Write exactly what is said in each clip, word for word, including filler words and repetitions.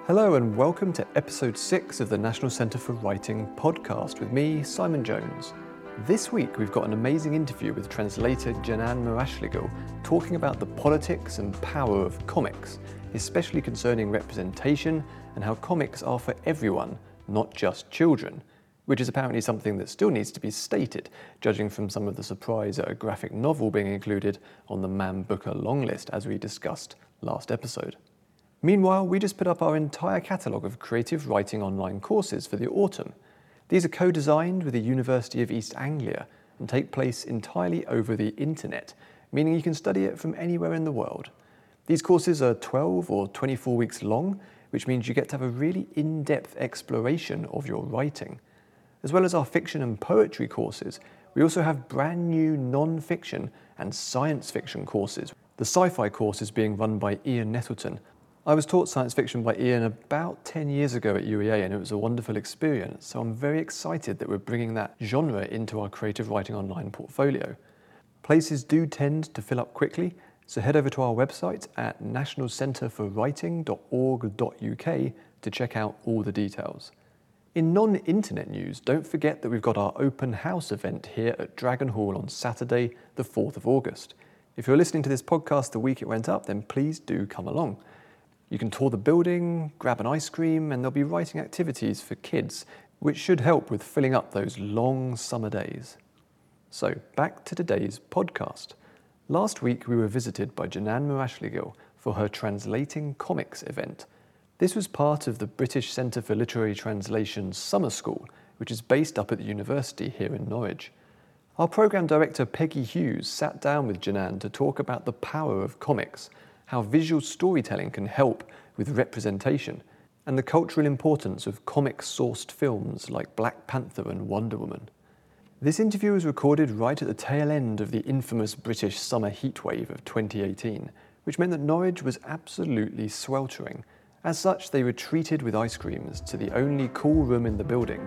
Hello and welcome to episode six of the National Centre for Writing podcast with me, Simon Jones. This week we've got an amazing interview with translator Canan Marashligu talking about the politics and power of comics, especially concerning representation and how comics are for everyone, not just children, which is apparently something that still needs to be stated, judging from some of the surprise at a graphic novel being included on the Man Booker long list as we discussed last episode. Meanwhile, we just put up our entire catalogue of creative writing online courses for the autumn. These are co-designed with the University of East Anglia and take place entirely over the internet, meaning you can study it from anywhere in the world. These courses are twelve or twenty-four weeks long, which means you get to have a really in-depth exploration of your writing. As well as our fiction and poetry courses, we also have brand new non-fiction and science fiction courses. The sci-fi course is being run by Ian Nettleton. I was taught science fiction by Ian about ten years ago at U E A and it was a wonderful experience, so I'm very excited that we're bringing that genre into our creative writing online portfolio. Places do tend to fill up quickly, so head over to our website at national centre for writing dot org dot U K to check out all the details. In non-internet news, don't forget that we've got our open house event here at Dragon Hall on Saturday, the fourth of August. If you're listening to this podcast the week it went up, then please do come along. You can tour the building, grab an ice cream, and there'll be writing activities for kids, which should help with filling up those long summer days. So, back to today's podcast. Last week we were visited by Canan Marashligu for her Translating Comics event. This was part of the British Centre for Literary Translation's summer school, which is based up at the university here in Norwich. Our programme director Peggy Hughes sat down with Canan to talk about the power of comics, how visual storytelling can help with representation, and the cultural importance of comic-sourced films like Black Panther and Wonder Woman. This interview was recorded right at the tail end of the infamous British summer heatwave of twenty eighteen, which meant that Norwich was absolutely sweltering. As such, they were treated with ice creams to the only cool room in the building.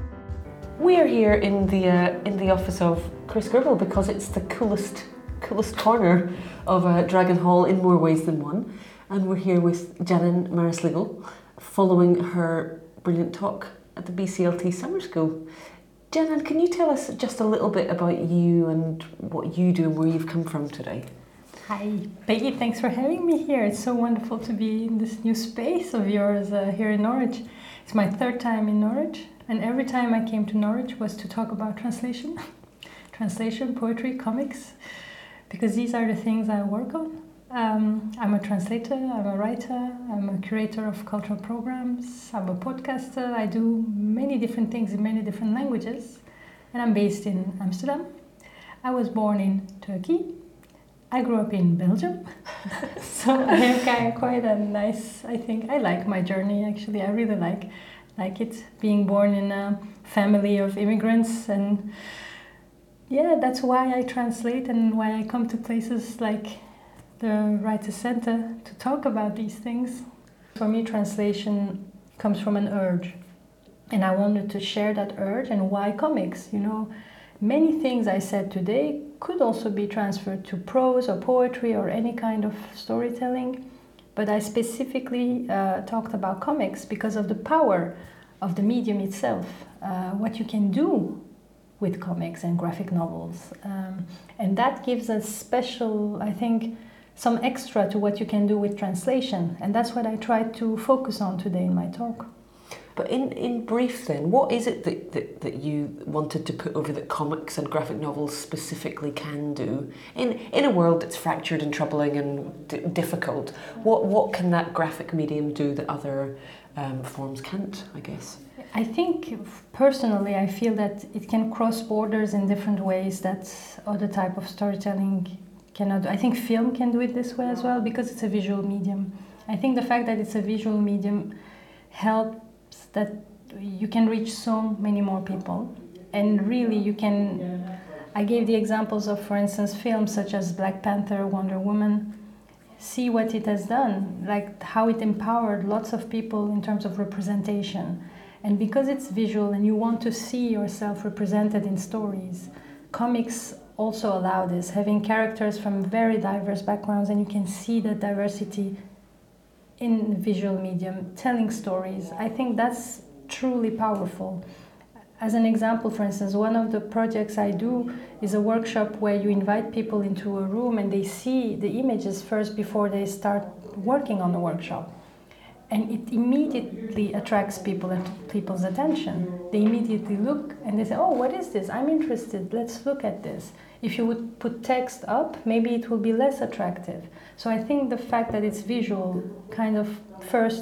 We are here in the uh, in the office of Chris Gribble because it's the coolest coolest corner of uh, Dragon Hall in more ways than one, and we're here with Canan Marashligu following her brilliant talk at the B C L T Summer School. Canan, can you tell us just a little bit about you and what you do and where you've come from today? Hi, Peggy, thanks for having me here. It's so wonderful to be in this new space of yours uh, here in Norwich. It's my third time in Norwich, and every time I came to Norwich was to talk about translation, translation, poetry, comics, because these are the things I work on. Um, I'm a translator, I'm a writer, I'm a curator of cultural programs, I'm a podcaster, I do many different things in many different languages, and I'm based in Amsterdam. I was born in Turkey. I grew up in Belgium, so I have quite a nice, I think, I like my journey actually, I really like, like it, being born in a family of immigrants, and yeah, that's why I translate and why I come to places like the Writers' Centre to talk about these things. For me, translation comes from an urge, and I wanted to share that urge and why comics, you know. Many things I said today could also be transferred to prose or poetry or any kind of storytelling, but I specifically uh, talked about comics because of the power of the medium itself, uh, what you can do with comics and graphic novels. Um, and that gives a special, I think, some extra to what you can do with translation. And that's what I tried to focus on today in my talk. But in, in brief then, what is it that, that, that you wanted to put over that comics and graphic novels specifically can do? In in a world that's fractured and troubling and d- difficult, what, what can that graphic medium do that other um, forms can't, I guess? I think, personally, I feel that it can cross borders in different ways that other type of storytelling cannot do. I think film can do it this way as well because it's a visual medium. I think the fact that it's a visual medium helps that you can reach so many more people, and really you can, I gave the examples of, for instance, films such as Black Panther, Wonder Woman. See what it has done, like how it empowered lots of people in terms of representation. And because it's visual and you want to see yourself represented in stories, comics also allow this, having characters from very diverse backgrounds, and you can see that diversity in the visual medium, telling stories. I think that's truly powerful. As an example, for instance, one of the projects I do is a workshop where you invite people into a room and they see the images first before they start working on the workshop. And it immediately attracts people and people's attention. They immediately look and they say, oh, what is this? I'm interested, let's look at this. If you would put text up, maybe it will be less attractive. So I think the fact that it's visual kind of first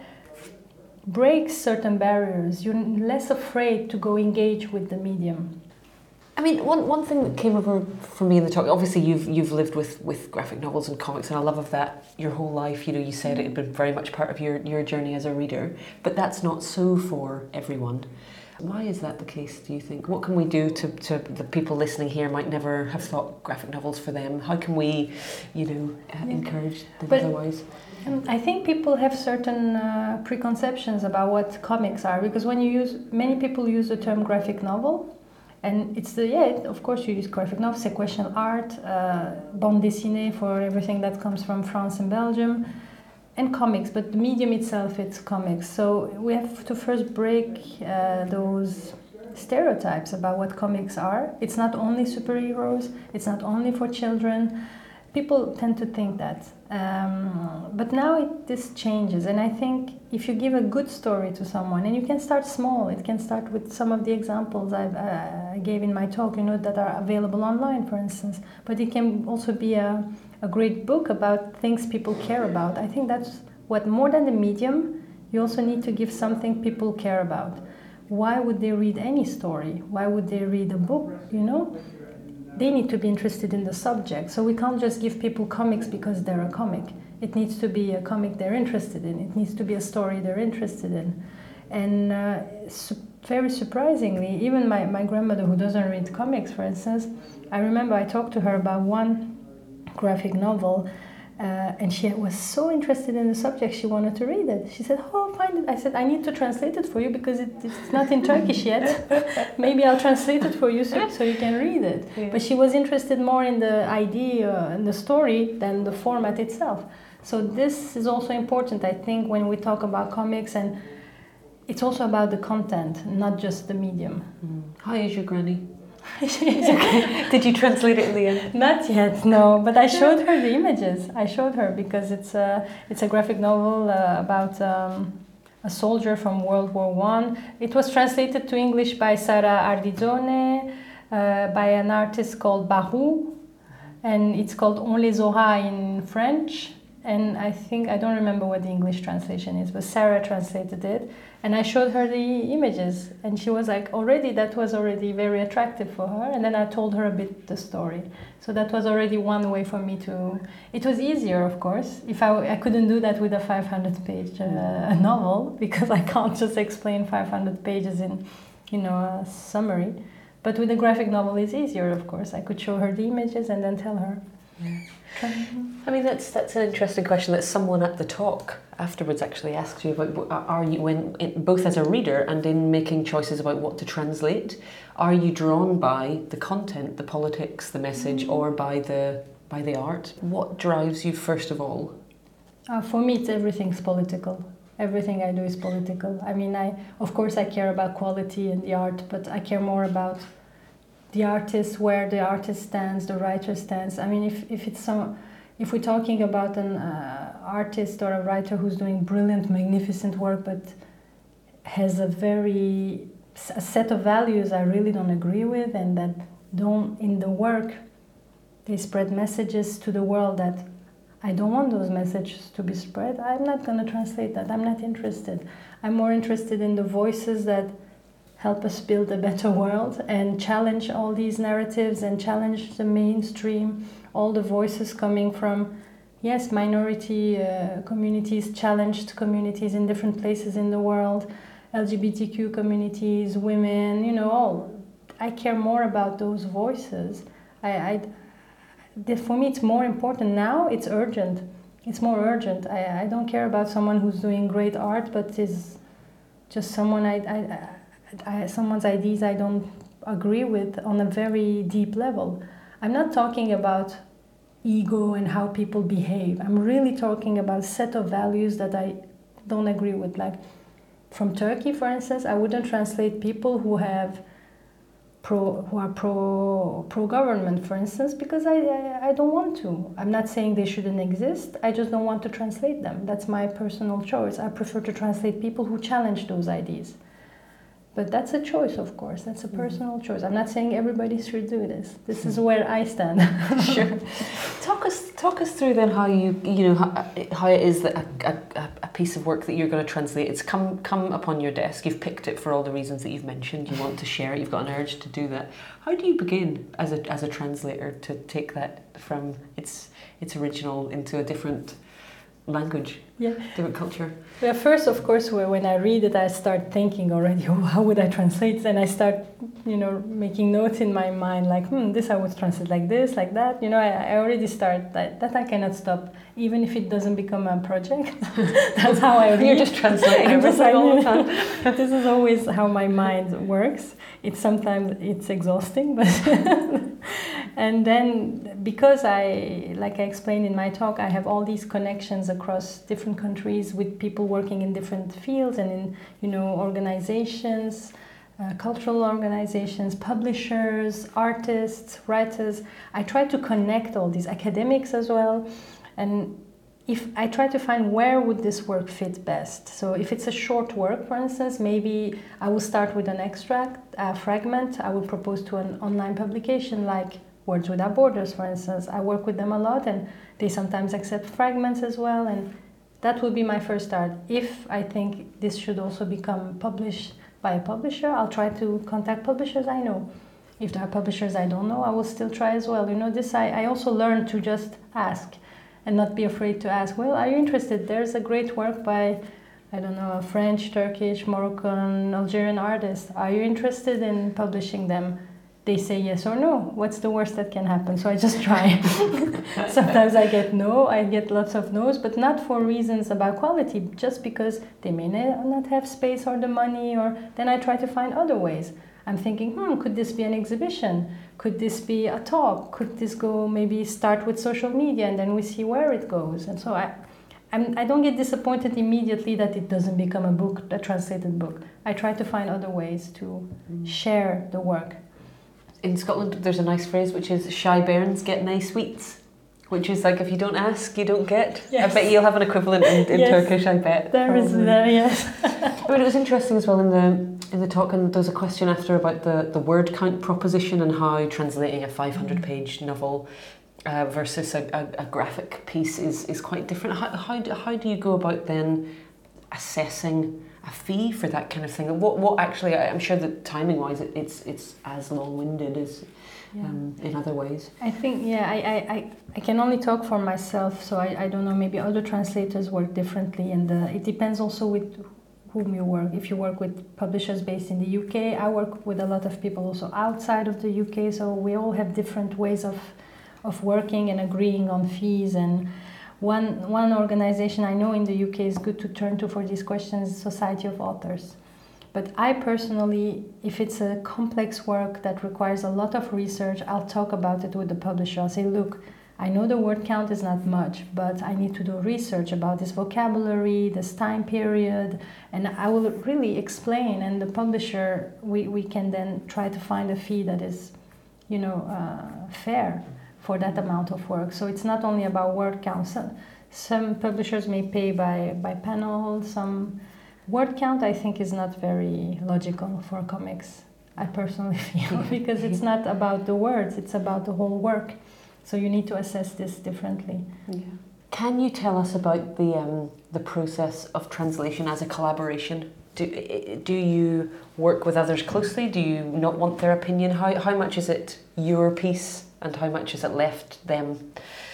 breaks certain barriers. You're less afraid to go engage with the medium. I mean, one, one thing that came over for me in the talk, obviously you've you've lived with, with graphic novels and comics, and I love of that your whole life. You know, you said it had been very much part of your, your journey as a reader, but that's not so for everyone. Why is that the case, do you think? What can we do to, to the people listening here might never have thought graphic novels for them? How can we, you know, uh, encourage them But otherwise? I think people have certain uh, preconceptions about what comics are, because when you use, many people use the term graphic novel, and it's the, yeah, it, of course you use graphic novel, sequential art, uh, bande dessinée for everything that comes from France and Belgium, and comics, but the medium itself, it's comics. So we have to first break uh, those stereotypes about what comics are. It's not only superheroes, it's not only for children. People tend to think that. Um, but now it, this changes, and I think if you give a good story to someone, and you can start small, it can start with some of the examples I've, uh, I gave in my talk, you know, that are available online, for instance, but it can also be a, a great book about things people care about. I think that's what, more than the medium, you also need to give something people care about. Why would they read any story? Why would they read a book, you know? They need to be interested in the subject. So we can't just give people comics because they're a comic. It needs to be a comic they're interested in. It needs to be a story they're interested in. And uh, su- very surprisingly, even my, my grandmother, who doesn't read comics, for instance, I remember I talked to her about one graphic novel, uh, and she was so interested in the subject, she wanted to read it. She said, oh, find it. I said, I need to translate it for you because it, it's not in Turkish yet. Maybe I'll translate it for you so, so you can read it. Yeah. But she was interested more in the idea and the story than the format itself. So this is also important, I think, when we talk about comics, and it's also about the content, not just the medium. Mm. How is your granny? Okay. Did you translate it in the end? Not yet, no. But I showed her the images. I showed her because it's a it's a graphic novel uh, about um, a soldier from World War One. It was translated to English by Sara Ardizone, uh, by an artist called Barou, and it's called On les aura in French. And I think, I don't remember what the English translation is, but Sarah translated it. And I showed her the images, and she was like, already, that was already very attractive for her. And then I told her a bit the story. So that was already one way for me to, it was easier, of course. If I, I couldn't do that with a five hundred page uh, novel, because I can't just explain five hundred pages in, you know, a summary. But with a graphic novel, it's easier, of course. I could show her the images and then tell her. Yeah. I mean, that's that's an interesting question that someone at the talk afterwards actually asks you about. Are you, when in, both as a reader and in making choices about what to translate, are you drawn by the content, the politics, the message, or by the by the art? What drives you first of all? Uh, for me, it's everything's political. Everything I do is political. I mean, I of course I care about quality and the art, but I care more about the artist, where the artist stands, the writer stands. I mean, if, if it's some, if we're talking about an uh, artist or a writer who's doing brilliant, magnificent work, but has a very a set of values I really don't agree with, and that don't, in the work, they spread messages to the world that I don't want those messages to be spread, I'm not going to translate that. I'm not interested. I'm more interested in the voices that help us build a better world and challenge all these narratives and challenge the mainstream, all the voices coming from, yes, minority uh, communities, challenged communities in different places in the world, L G B T Q communities, women, you know, all. I care more about those voices. I, I, for me, it's more important now, it's urgent. It's more urgent. I, I don't care about someone who's doing great art, but is just someone I, I I, someone's ideas I don't agree with on a very deep level. I'm not talking about ego and how people behave. I'm really talking about a set of values that I don't agree with. Like from Turkey, for instance, I wouldn't translate people who have pro who are pro pro government, for instance, because I, I I don't want to. I'm not saying they shouldn't exist. I just don't want to translate them. That's my personal choice. I prefer to translate people who challenge those ideas. But that's a choice, of course. That's a personal choice. I'm not saying everybody should do this. This is where I stand. Sure. Talk us, talk us through then how you, you know, how, how it is that a, a, a piece of work that you're going to translate, it's come come upon your desk. You've picked it for all the reasons that you've mentioned. You want to share it. You've got an urge to do that. How do you begin as a as a translator to take that from its its original into a different language, yeah, different culture? Well, first, of course, when I read it, I start thinking already, oh, how would I translate? And I start, you know, making notes in my mind, like, hmm, this I would translate like this, like that. You know, I, I already start, that, that I cannot stop, even if it doesn't become a project. That's how I read. You're just translating everything all the time. This is always how my mind works. It's sometimes, it's exhausting, but... And then, because I, like I explained in my talk, I have all these connections across different countries with people working in different fields and in, you know, organizations, uh, cultural organizations, publishers, artists, writers. I try to connect all these, academics as well. And if I try to find where would this work fit best. So if it's a short work, for instance, maybe I will start with an extract, a fragment. I will propose to an online publication like Words Without Borders, for instance. I work with them a lot and they sometimes accept fragments as well, and that would be my first start. If I think this should also become published by a publisher, I'll try to contact publishers I know. If there are publishers I don't know, I will still try as well. You know, this I, I also learned to just ask and not be afraid to ask, well, are you interested? There's a great work by, I don't know, a French, Turkish, Moroccan, Algerian artist. Are you interested in publishing them? They say yes or no. What's the worst that can happen? So I just try. Sometimes I get no, I get lots of no's, but not for reasons about quality, just because they may not have space or the money, or then I try to find other ways. I'm thinking, hmm, could this be an exhibition? Could this be a talk? Could this go, maybe start with social media and then we see where it goes? And so I, I'm, I don't get disappointed immediately that it doesn't become a book, a translated book. I try to find other ways to mm. share the work. In Scotland, there's a nice phrase which is shy bairns get nice sweets, which is like if you don't ask, you don't get. Yes. I bet you'll have an equivalent in, in yes. Turkish, I bet. There probably. Is there, yes. But it was interesting as well in the in the talk, and there's a question after about the, the word count proposition and how translating a five hundred page novel uh, versus a, a, a graphic piece is, is quite different. How, how, do, how do you go about then assessing a fee for that kind of thing? What what actually, I'm sure that timing wise it, it's it's as long winded as yeah. um, in other ways. I think yeah I, I, I can only talk for myself, so I, I don't know, maybe other translators work differently, and uh, it depends also with whom you work. If you work with publishers based in the U K, I work with a lot of people also outside of the U K, so we all have different ways of of working and agreeing on fees. And One, one organization I know in the U K is good to turn to for these questions, Society of Authors. But I personally, if it's a complex work that requires a lot of research, I'll talk about it with the publisher. I'll say, look, I know the word count is not much, but I need to do research about this vocabulary, this time period, and I will really explain. And the publisher, we, we can then try to find a fee that is, you know, uh, fair for that amount of work. So it's not only about word count. Some, some publishers may pay by, by panel, some word count I think is not very logical for comics, I personally feel, because it's not about the words, it's about the whole work. So you need to assess this differently. Yeah. Can you tell us about the um, the process of translation as a collaboration? Do, do you work with others closely? Do you not want their opinion? How, how much is it your piece and how much is it left them?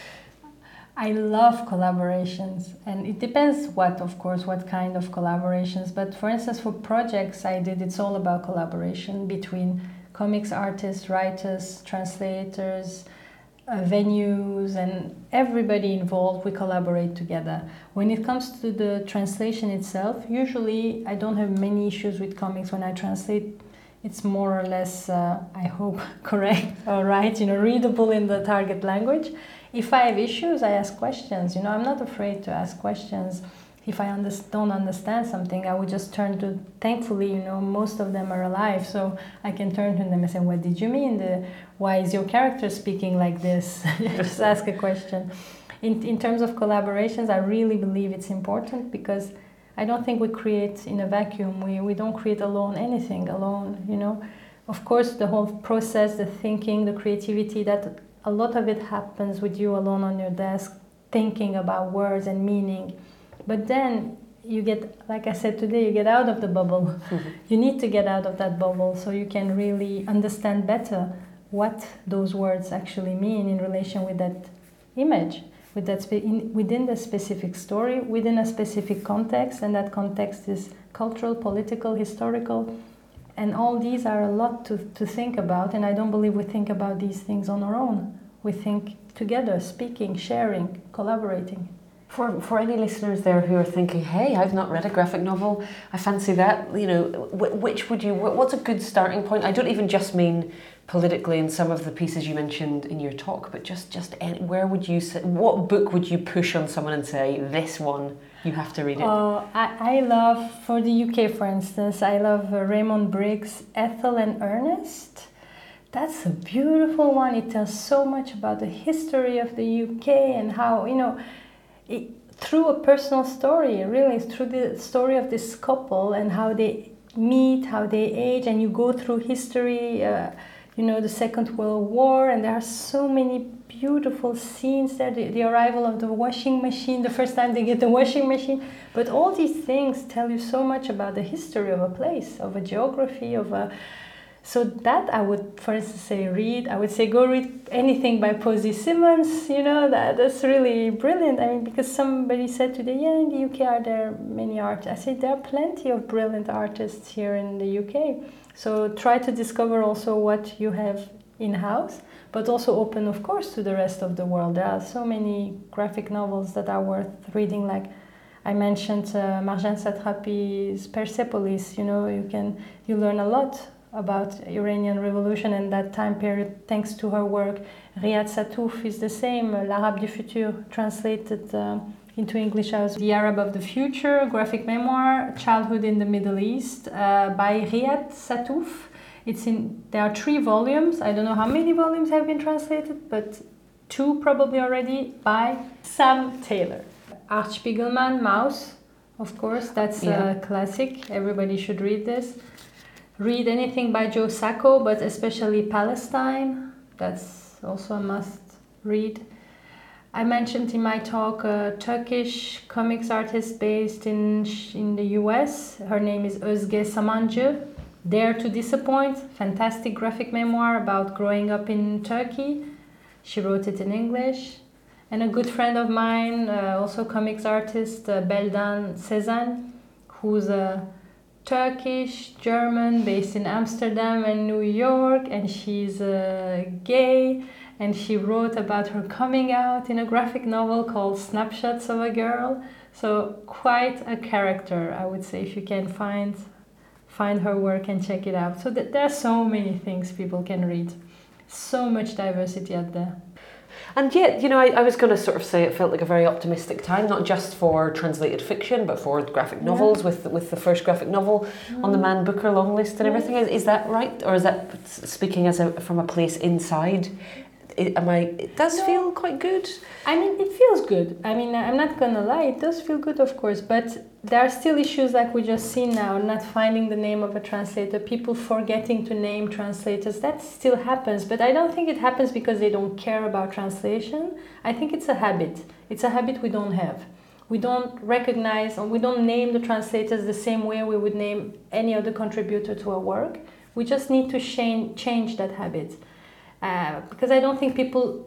I love collaborations, and it depends what, of course, what kind of collaborations. But for instance, for projects I did, it's all about collaboration between comics artists, writers, translators, uh, venues, and everybody involved. We collaborate together. When it comes to the translation itself, usually I don't have many issues with comics when I translate. It's more or less, uh, I hope, correct or right, you know, readable in the target language. If I have issues, I ask questions. You know, I'm not afraid to ask questions. If I under- don't understand something, I would just turn to, thankfully, you know, most of them are alive, so I can turn to them and say, what did you mean? The, why is your character speaking like this? Just ask a question. In, in terms of collaborations, I really believe it's important because I don't think we create in a vacuum. We, we don't create alone anything alone, you know. Of course, the whole process, the thinking, the creativity, that a lot of it happens with you alone on your desk, thinking about words and meaning. But then you get, like I said today, you get out of the bubble. Mm-hmm. You need to get out of that bubble so you can really understand better what those words actually mean in relation with that image, with that spe- in, within the specific story, within a specific context, and that context is cultural, political, historical. And all these are a lot to, to think about, and I don't believe we think about these things on our own. We think together, speaking, sharing, collaborating. For for any listeners there who are thinking, hey, I've not read a graphic novel, I fancy that, you know, which would you, what's a good starting point? I don't even just mean politically in some of the pieces you mentioned in your talk, but just, just any, where would you, say, what book would you push on someone and say, this one, you have to read it? Uh, I, I love, for the U K for instance, I love uh, Raymond Briggs' Ethel and Ernest. That's a beautiful one. It tells so much about the history of the U K and how, you know, it, through a personal story, really, through the story of this couple and how they meet, how they age, and you go through history, uh, you know, the Second World War, and there are so many beautiful scenes there, the, the arrival of the washing machine, the first time they get the washing machine, but all these things tell you so much about the history of a place, of a geography, of a... So that I would, for instance, say read. I would say go read anything by Posy Simmonds. You know, that that's really brilliant. I mean, because somebody said today, yeah, in the U K are there many artists? I said there are plenty of brilliant artists here in the U K. So try to discover also what you have in-house, but also open, of course, to the rest of the world. There are so many graphic novels that are worth reading. Like I mentioned, uh, Marjane Satrapi's Persepolis. You know, you can you learn a lot about Iranian Revolution and that time period thanks to her work. Riyad Satouf is the same, uh, L'Arabe du Futur, translated uh, into English as The Arab of the Future, graphic memoir, Childhood in the Middle East, uh, by Riyad Satouf. It's in, there are three volumes. I don't know how many volumes have been translated, but two probably already, by Sam Taylor. Art Spiegelman, Mouse, of course, that's yeah. a classic. Everybody should read this. Read anything by Joe Sacco, but especially Palestine. That's also a must read. I mentioned in my talk a Turkish comics artist based in in the U S. Her name is Özge Samancı. Dare to Disappoint, fantastic graphic memoir about growing up in Turkey. She wrote it in English. And a good friend of mine, uh, also comics artist, uh, Beldan Sezen, who's a Turkish, German, based in Amsterdam and New York, and she's uh, gay, and she wrote about her coming out in a graphic novel called Snapshots of a Girl. So quite a character, I would say, if you can find find her work and check it out. So th- there are so many things people can read. So much diversity out there. And yet, you know, I, I was going to sort of say it felt like a very optimistic time, not just for translated fiction, but for graphic novels, yeah. with, with the first graphic novel mm. on the Man Booker long list and yes. everything. Is, is that right? Or is that speaking as a, from a place inside? It, am I, it does no. feel quite good. I mean, it feels good. I mean, I'm not going to lie, it does feel good, of course, but there are still issues like we just seen now, not finding the name of a translator, people forgetting to name translators. That still happens, but I don't think it happens because they don't care about translation. I think it's a habit. It's a habit we don't have. We don't recognize or we don't name the translators the same way we would name any other contributor to a work. We just need to change, change that habit. Uh, because I don't think people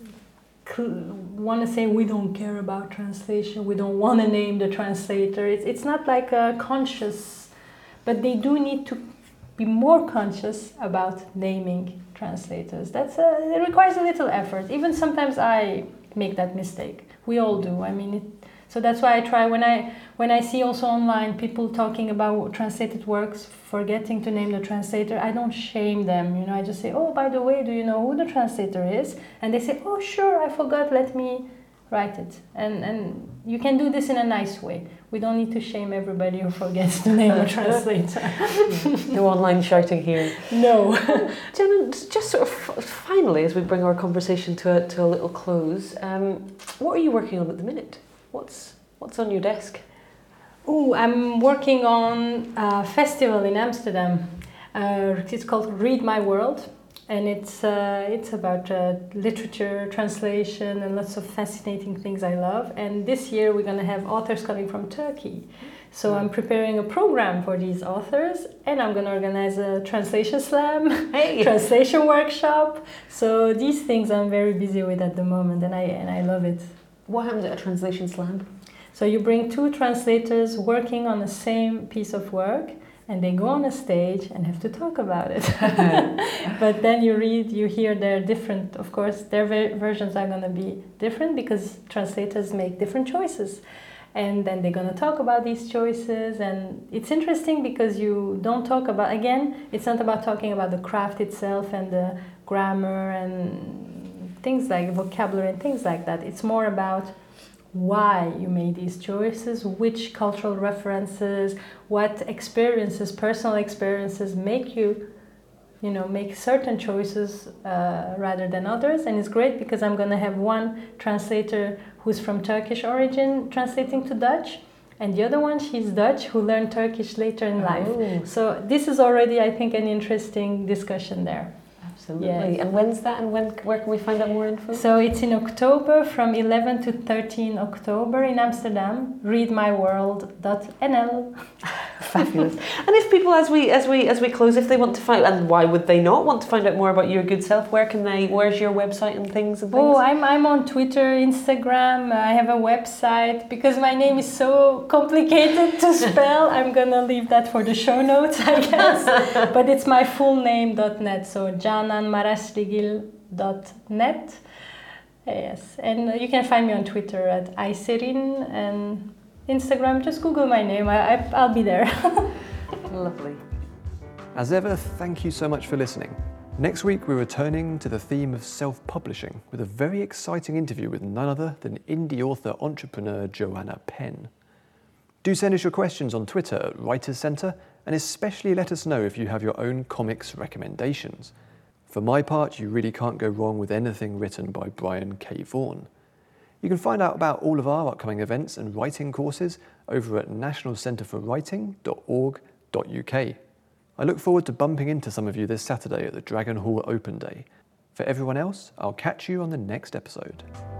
cl- want to say we don't care about translation, we don't want to name the translator. It's, it's not like a conscious, but they do need to be more conscious about naming translators. That's a, it requires a little effort. Even sometimes I make that mistake. We all do. I mean, it, So that's why I try, when I when I see also online people talking about translated works, forgetting to name the translator, I don't shame them, you know, I just say, oh, by the way, do you know who the translator is? And they say, oh, sure, I forgot, let me write it. And and you can do this in a nice way. We don't need to shame everybody who forgets to name a translator. No online shouting here. No. Jenna, just sort of finally, as we bring our conversation to a, to a little close, um, what are you working on at the minute? What's what's on your desk? Oh, I'm working on a festival in Amsterdam. Uh, it's called Read My World, and it's uh, it's about uh, literature, translation, and lots of fascinating things I love. And this year we're going to have authors coming from Turkey. So I'm preparing a program for these authors, and I'm going to organize a translation slam, Hey. translation workshop. So these things I'm very busy with at the moment, and I and I love it. What happens at a translation slam? So you bring two translators working on the same piece of work, and they go on a stage and have to talk about it. But then you read, you hear their different, of course, their ver- versions are going to be different because translators make different choices. And then they're going to talk about these choices. And it's interesting because you don't talk about, again, it's not about talking about the craft itself and the grammar and things like vocabulary and things like that. It's more about why you made these choices, which cultural references, what experiences, personal experiences make you, you know, make certain choices uh, rather than others. And it's great because I'm going to have one translator who's from Turkish origin translating to Dutch, and the other one, she's Dutch, who learned Turkish later in life. Oh. So this is already, I think, an interesting discussion there. Absolutely. Yes. And when's that, and when where can we find out more info? So it's in October, from eleven to thirteen October in Amsterdam. read my world dot n l. Fabulous. And if people, as we as we as we close, if they want to find, and why would they not want to find out more about your good self? Where can they? Where's your website and things and things? Oh, I'm I'm on Twitter, Instagram. I have a website because my name is so complicated to spell. I'm gonna leave that for the show notes, I guess. But it's my full name dot net. So Canan Marasligil dot net. Yes, and you can find me on Twitter at Ayserin, and Instagram, just Google my name, I, I, I'll be there. Lovely. As ever, thank you so much for listening. Next week, we're returning to the theme of self-publishing with a very exciting interview with none other than indie author entrepreneur Joanna Penn. Do send us your questions on Twitter at Writers Centre, and especially let us know if you have your own comics recommendations. For my part, you really can't go wrong with anything written by Brian K. Vaughan. You can find out about all of our upcoming events and writing courses over at national centre for writing dot org dot u k. I look forward to bumping into some of you this Saturday at the Dragon Hall Open Day. For everyone else, I'll catch you on the next episode.